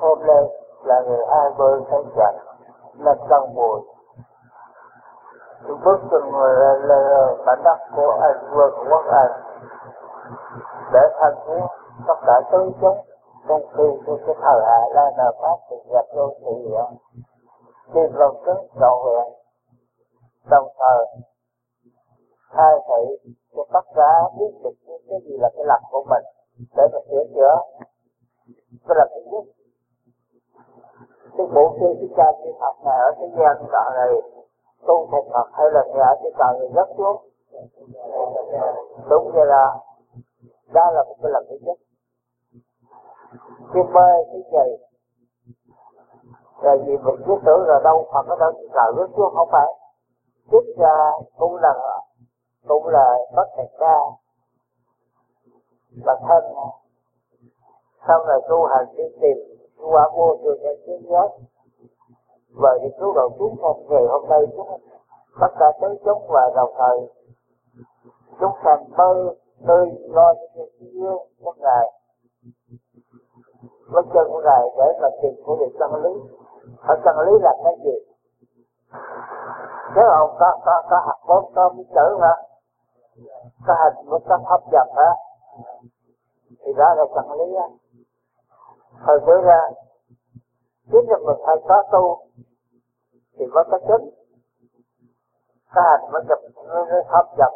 hôm nay là ngày 20 tháng Chạp năm Tân Mùi. Tôi bước từng lên mảnh đất của Anh Vương Quốc Anh để tham viếng tất cả tứ chúng trong khi cái thời Hạ La Nà Pháp thì nhập đô thị hiện tìm lòng cứng trọn vẹn, đồng thời khai thị cho tất cả biết được cái gì là cái lầm của mình để mà sửa chữa. Cái là thứ nhất. Cái bộ sư cái cha như Phật này ở thế gian cọ này tu thành Phật hay là nhà cái cọ này rất xuống. Đúng vậy là đó là một cái lần thứ nhất. Cái mê cái gì là vì mình cứ tưởng là đâu Phật ở đâu thì cọ rất xuống, không phải. Chính ra cũng là bất thành ca và thân. Sau này tu hành đi tìm quả vô thường nhân tiến giác và đi cứu độ chúng sanh ngày hôm nay chúng tất cả tới chúng và đồng thời chúng sanh tươi lo cho yêu của Ngài với chân của Ngài để mà tìm của được chân lý. Ở chân lý là cái gì? Nếu ông có học bốn có biết chữ hả? Có hành mới có pháp nhập hả? Thì đó là chân lý á. Hồi bữa ra chính là mình phải có tu thì mới có chứng, có hành mới gặp nó pháp nhập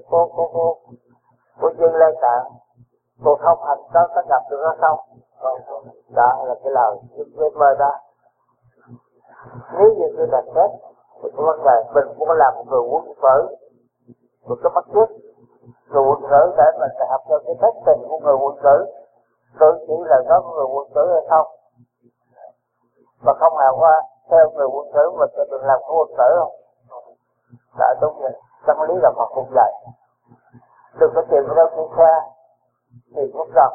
của Như Lai Tạng. Cô không hành có gặp được nó không? Đó là cái lời cái mơ đó. Nếu như tôi đặt xét thì có vấn đề mình muốn làm một người quân tử, một cái bắt chước người quân tử để mình học theo cái cách tình của người quân tử. Tự chỉ là có người quân tử hay không, mà không học qua theo người quân tử mình sẽ được làm quân tử không? Là đúng vậy. Chân lý là Phật cũng dạy. Đừng có tìm ở đâu đi xa thì cũng rằng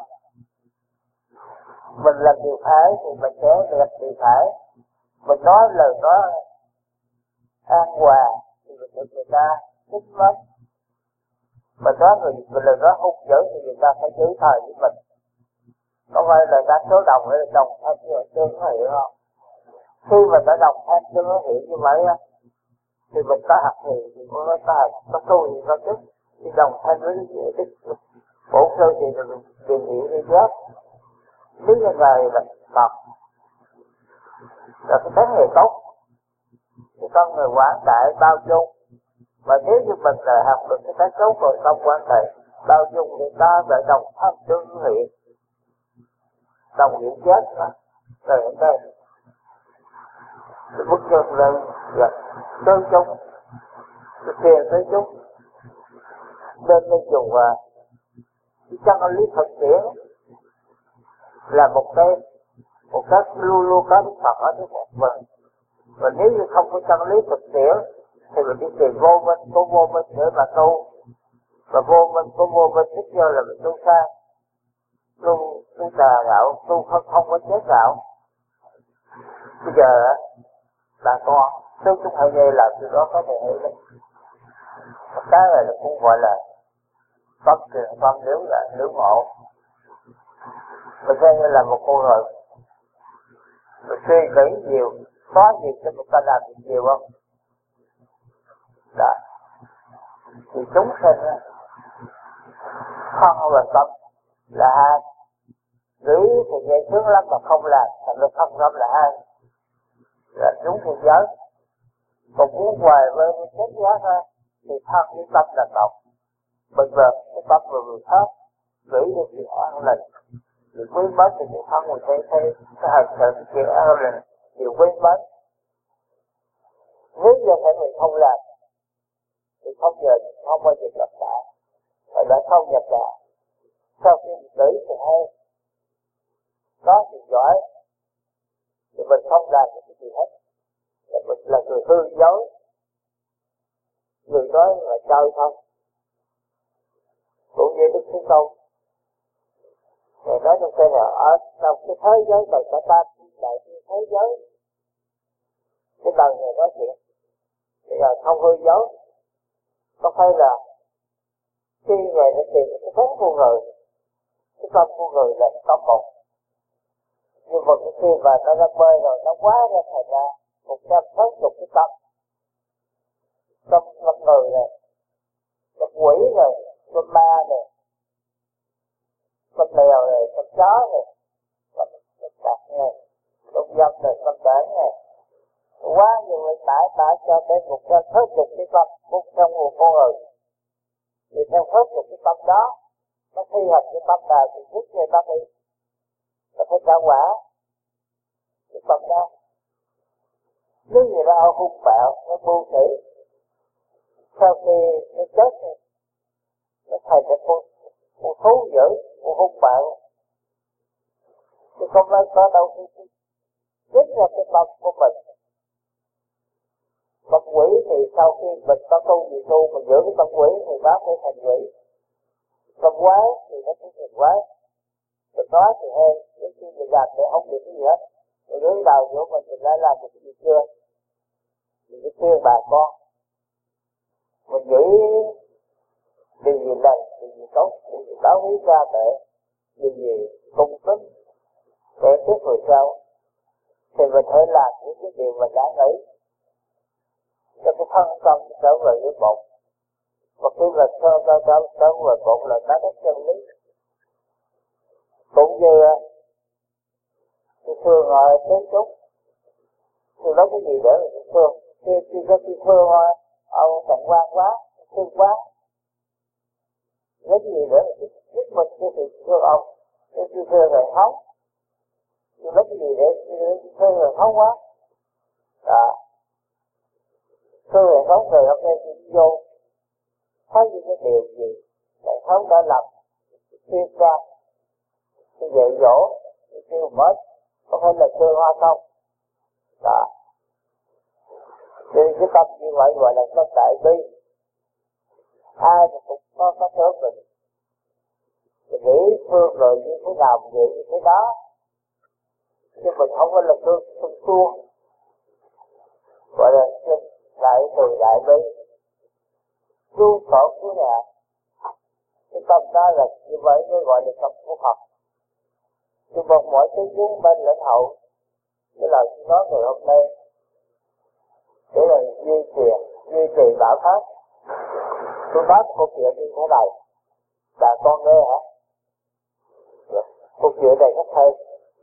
mình làm điều phải thì mình sẽ đẹp điều phải. Mình nói lời nói an hòa thì mình được người ta thích lắm. Mình nói lời nói hung dữ thì người ta phải giữ thời với mình. Có phải là đa số đồng hay là đồng thanh tương nó hiểu không? Khi mình đã đồng thanh tương nó hiểu như vậy á, thì mình có học thì có nói có tu thì có chức. Thì đồng thanh với cái bổn sư thì mình tìm hiểu đi giác. Nếu như Ngài là Phật là cái tánh người tốt thì con người quảng đại bao dung. Và nếu như mình là học được cái tánh tốt rồi không quảng đại bao dung thì ta lại đồng thanh tương hiện, đồng hiểu chết đó. Rồi ở đây cái bức chân lên là tới chúng, cái tiền tới chúng nên đi dùng cái chân lý thực tiễn là một cái luôn luôn có Đức Phật ở trước mặt mình. Và nếu như không có chân lý thực tiễn thì mình đi tìm vô minh của vô minh để mà tu, và vô minh của vô minh tức do là mình tu sai, tu tà đạo, tu không có chết đạo. Bây giờ bà con tôi cũng hay nghe là từ đó có thể hiểu đấy. Cái này là cũng gọi là pháp truyền pháp nếu là nếu ngộ. Mình xem như là một con người mình suy nghĩ nhiều, có nhiều cho người ta làm được nhiều không? Đó. Thì chúng sinh thân và tâm là hai. Nghĩ thì nghe sướng lắm mà không làm, thành ra không tâm là hai. Là chúng thiên giới. Còn muốn hoài với chết giác thôi thì thân với tâm là một. Bây giờ cái tâm của người khác nghĩ đến chuyện an lành, điều quý mến thì cái thân mình thấy cái hành sự cái chuyện an lành, điều quý mến. Nếu như thể mình không làm thì không bao giờ nhập đạo, và đã không nhập đạo. Sau khi mình nghĩ thì hay, có thì giỏi, thì mình không làm được cái gì hết. Thì mình là người hư dối, người nói là chơi thôi. Cũng như Đức Thế Tôn, Ngài nói trong đây là ở trong cái thế giới này cả ta đại thế giới, cái đời Ngài nói chuyện thì là không hư dối. Có phải là khi Ngài đã tìm cái thánh con người, cái tâm con người là tâm một, Nhưng mà khi mà nó ra bơi rồi nó quá ra thành ra 130 cái tâm, tâm người này, tâm quỷ này, tâm ma này, tâm mèo này, tâm chó này, tâm cặc này, tâm dâm này, tâm bể này, quá nhiều người tải cho đến 130 cái tâm trong một con người. Thì theo hết một cái tâm đó, nó thi hành cái tâm nào thì trước người ta phải trả quả cái tâm đó. Nếu như nó hung bạo, nó vô sĩ, sau khi nó chết nó thành cái con thú dữ, con hung bạo, thì không có đâu khi chính ra cái tâm của mình. Tâm quỷ thì sau khi mình có tu gì tu, mình giữ cái tâm quỷ thì nó sẽ thành quỷ. Tâm quái thì nó sẽ thành quái. Mình nói thì hay, đến khi mình làm để không được cái gì hết. Rồi đối đầu giữa mình đã làm được cái gì chưa? Mình phải khuyên bà con. Mình nghĩ điều gì lành, điều gì tốt, điều gì báo hiếu cha mẹ, điều gì cung kính để tiếp người sau. Thì mình phải làm những cái điều mình đã nghĩ cho cái thân tâm trở về với một. Và khi mà trở về một là nó có chân lý. Cũng như tôi thương họ đến chút, tôi nói cái gì để mà tôi thương. Khi có tôi thương họ, ông tặng quan quá, thương quá, lấy cái gì để mà giúp mình tôi thương ông. Tôi thương rồi hóng, tôi lấy cái gì để thương rồi hóng quá. Thương rồi hóng rồi hôm nay tôi vô, thấy những cái điều gì lại hóng đã làm, khuyên ra, tôi dạy dỗ, tôi kêu mất, không phải là thương hoa không. Đó. Thì cái tâm như vậy gọi là tâm đại bi. Ai mà cũng có thương mình. Mình nghĩ thương rồi như thế nào mình nghĩ như thế đó. Nhưng mình không có là thương suông. Gọi là đại từ đại bi. Cứu khổ cứu nạn. Cái tâm đó là như vậy mới gọi là tâm của Phật. Nhưng mà mỗi cái vốn bên lãnh hậu, cái lời tôi nói ngày hôm nay, để là duy trì bảo pháp. Tôi nói một câu chuyện như thế này, bà con nghe hả? Câu chuyện này rất hay.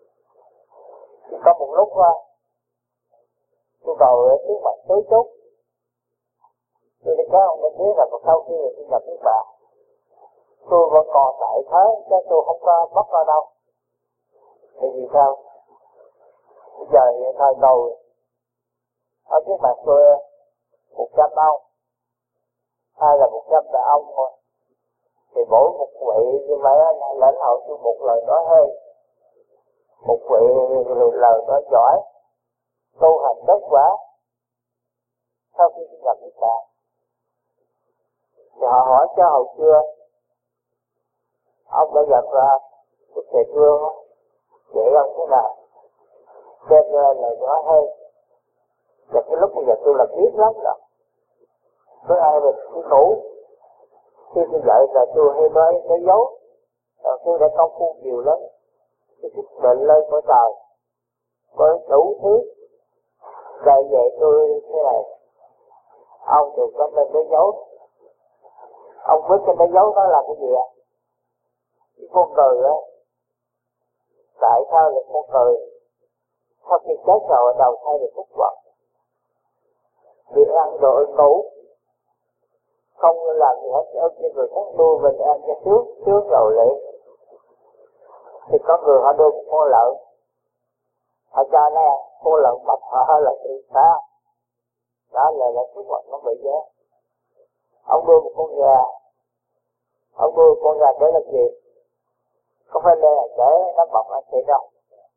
Có một lúc tôi ngồi trước mặt tối chốt, tôi đi các ông nên biết là sau khi tôi nhập với bà, tôi vẫn còn tại thế, chứ tôi không có mất ở đâu. Thì vì sao? Bây giờ hiện thời ngồi ở trước mặt tôi 100 ông, hay là 100 đại ông thôi, thì mỗi một vị như vậy là lãnh hội tôi một lời nói hay, một vị lời nói giỏi, tu hành đắc quả. Sau khi tôi nhập với bà, thì họ hỏi cho hồi xưa ông đã gặp ra Đức Thầy Vương dạy ông thế nào, đem ra lời nói hay. Và cái lúc bây giờ tôi làm biết lắm rồi, với ai mình đi ngủ, khi tôi dậy là tôi hay nói dấu, tôi đã công phu nhiều lắm, tôi thích bệnh lên của trời, có đủ thứ. Vậy vậy tôi thế này, ông đừng có lên nói dấu. Ông biết cái nói dấu đó là cái gì ạ? Cái con người á, tại sao là con người sau khi chết rồi đầu thai được phúc vật, việc ăn rồi ngủ, không làm gì hết, ở trên người khác nuôi mình ăn cho trước rồi lệ. Thì có người họ nuôi một con lợn, họ cho nó ăn, con lợn mập họ là thì sao? Đó là phúc vật nó bị giá. Ông nuôi một con gà, ông nuôi con gà để làm gì? Có phải là để nó mập ăn thịt đâu.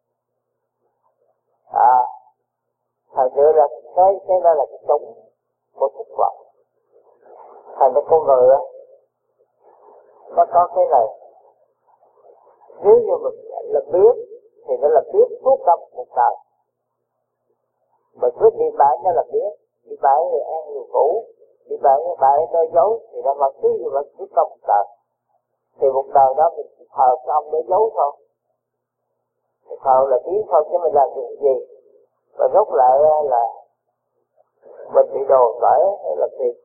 Thành ra là cái đó là cái chống của thức vật. Thành ra con người á, nó có cái này. Nếu như mình làm biết thì nó làm biết suốt năm một đời. Mình cứ đi bãi nó làm biết, đi bãi thì ăn nhiều cũ, đi bãi nói dối thì nó vẫn cứ như vậy suốt năm một đời. Thì một đời đó mình chỉ thờ cái ông nói dối thôi. thờ là tiếng thôi chứ mình làm việc gì, và rốt lại là mình bị đồ bởi hay là tiền.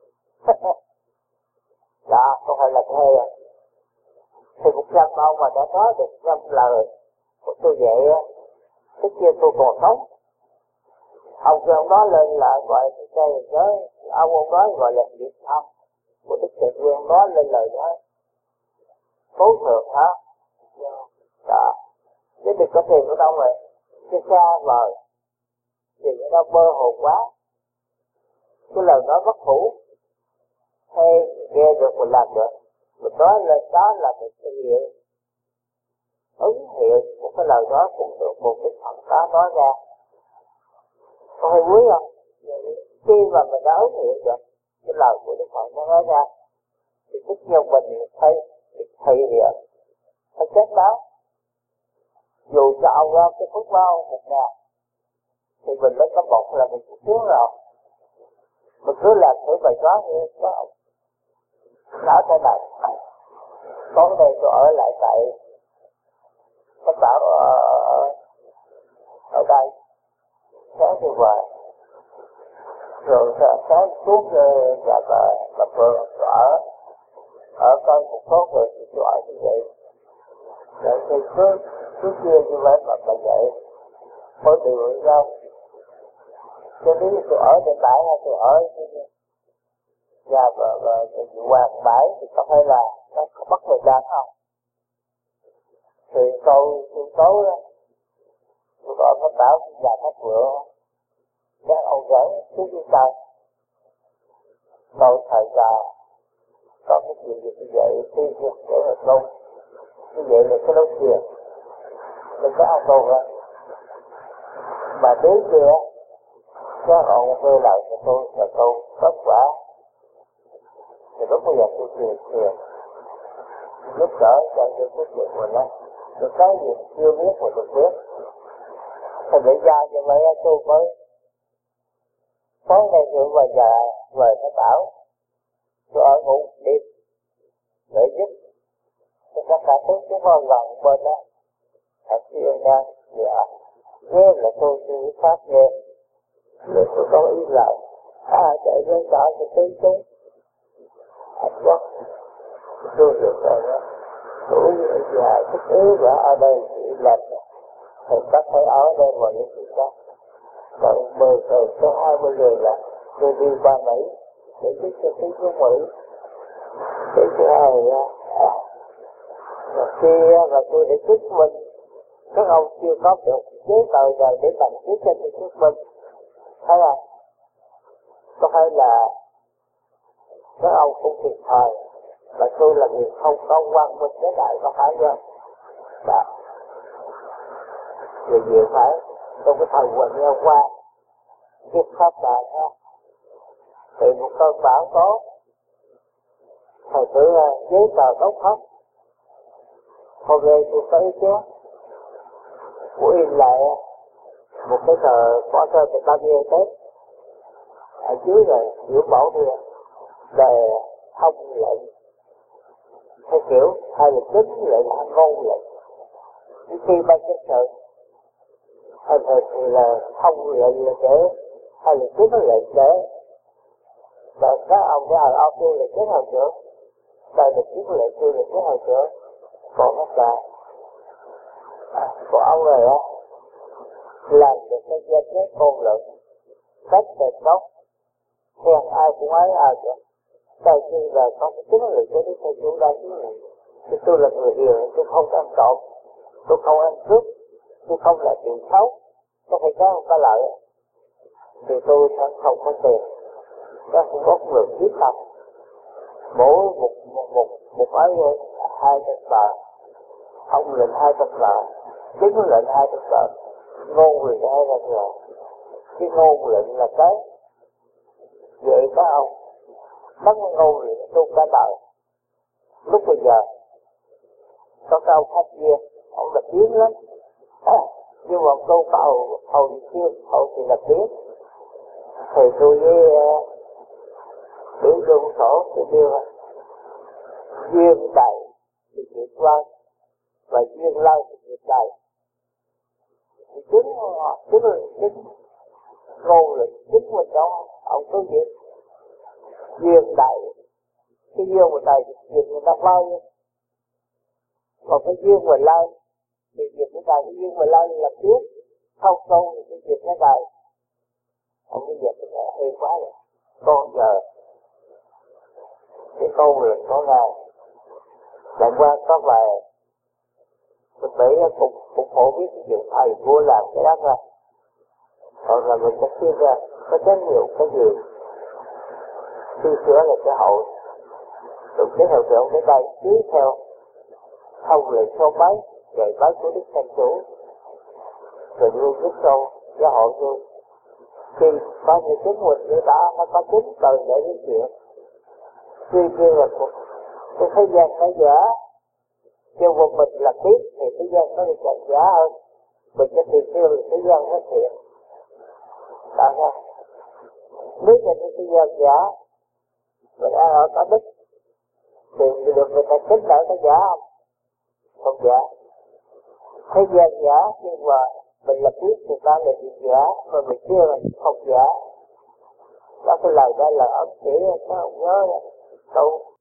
Đó không phải là thuê à. Thì 100 ông mà đã nói được 100 lời của tôi vậy á, trước kia tôi còn sống. Ông kia ông nói lên là gọi đây nhớ, ông nói gọi là nghiệp âm của Đức Thầy Nguyên, nói lên lời đó cố thượng hả. Đó, chứ đừng có tiền của đâu rồi, chứ xa vời tiền của đâu mơ hồ quá. Cái lời nói bất hủ hay nghe được mình làm được, mình nói lên đó là mình thực hiện ứng hiện một cái lời đó cũng được một cái phần đó nói ra. Có hay quý không? Khi mà mình đã ứng hiện được cái lời của Đức Phật nó nói ra thì tất nhiên mình thấy thị hiện phải chết báo. Dù cho ông ra cái phút báo 1.000 thì mình mới có một là mình cũng sướng rồi. Mình cứ làm thử bài toán như có ông nói thế này. Tối nay tôi ở lại tại Pháp Bảo ở đây, sáng tôi về, rồi sáng xuống nhà bà Phương tôi ở coi một số người thì tôi ở như vậy. Rồi thì cứ chia như vậy mà vậy mỗi điều nhau. Cho nên tôi ở trên bãi hay tôi ở nhà và Hoàng bãi thì có phải là nó có mất thời gian không? Thì tôi tối đó tôi gọi Pháp Bảo nhà Pháp Vượng các ông gái xuống dưới tay tôi thời gian có cái chuyện gì như vậy thì việc để mà tôi như vậy là cái đấu tiền thì các ông tôi ra mà đến kia các ông quay lại cho tôi là tôi kết quả thì lúc bây giờ tôi tiền giúp đỡ cho tôi cái chuyện mình đó tôi cái gì chưa biết mà tôi biết thì để ra như vậy tôi mới sáng nay tôi về nhà về Pháp Bảo tôi ở ngủ đêm để giúp cho các cả thứ chúng tôi gần bên đó thật siêu nha dạ nghe là tôi phát nghe để tôi có ý lại chạy lên đó thì thấy chúng quá tôi được rồi đó tuổi già thức yếu và ở đây chỉ làm thì có thể ở đây mà những sự khác còn 10 rồi tới 20 người là tôi đi qua Mỹ để giúp cho tí của Mỹ. Cái thứ hai là khi mà tôi để thuyết minh các ông chưa có được giấy tờ nào để bằng chứng cho tôi thuyết minh, thấy không? Có phải là các ông cũng thiệt thời và tôi là người không có quan minh với đại có phải không? Đó. Vì nhiều phải trong cái thời Hoàng Gia qua kiếp pháp đại ha thì một cơn bão tố thầy tự giấy tờ tốt hết. Hôm nay tôi có ý kiến của in lại một cái tờ có tên được bao nhiêu Tết ở dưới rồi biểu mẫu đi về thông lệnh theo kiểu hay là chính lệnh hay ngôn lệnh. Khi ban chấp sự thì là thông lệnh là để hay là chính lệnh để và các ông cái ông tôi là chính hồi trưởng đây là chính lệnh tôi là chính hồi trưởng còn nó là của ông này á làm được cái danh giới ngôn luận cách đẹp tốt khen ai cũng ấy ai được tại vì là có cái chính lệnh của Đức Thầy Chủ đây thì tôi là người hiền tôi không ăn trộm tôi không ăn cướp tôi không là chuyện xấu có phải cái không có lợi thì tôi sẽ không có tiền các cũng có người biết không mỗi một ấy 200 tờ ông lệnh 200 tờ chính lệnh 200 tờ ngôn lệnh 200 tờ cái ngôn lệnh là cái vậy các ông mất ngôn lệnh tôi cả đời lúc bây giờ có cái ông khách kia ông là tiếng lắm nhưng mà câu cầu hầu chưa hầu thì là tiếng thì tôi với biểu đương sổ tôi đưa duyên đầy thì nghiệp quan và duyên lâu thì nghiệp đầy chứng ngôn lực chứng mình đó ông cứ việc duyên đại cái duyên của thầy việc người ta vay, còn cái duyên người lai thì việc của thầy cái duyên người lai là biết không câu thì cái việc nó đại ông cái việc nó hay quá rồi con giờ cái câu lực có ngày lại qua có vài mình nghĩ cũng phổ biết cái chuyện thầy vua làm cái đó ra, còn là mình sẽ chia ra có rất nhiều cái gì khi sửa là cái hậu rồi cái hiệu trưởng cái đây tiếp theo thông lệ số mấy dạy báo của Đức Thầy Chủ rồi luôn giúp câu giáo hội luôn khi có những chứng minh người ta nó có chứng từ để nói chuyện tuy nhiên là cái thế gian nó giả kêu một mình là biết thì thế gian nó được càng giả hơn mình sẽ tìm kêu là thế gian nó thiện tại sao nếu nhìn thấy thế gian giả mình ăn ở có đức thì được người ta kính nở cái giả không? Không giả. Thế gian giả nhưng mà mình là biết người ta là chuyện giả mà mình chưa là không giả. Đó cái lời đó là ẩn chỉ các ông nhớ là câu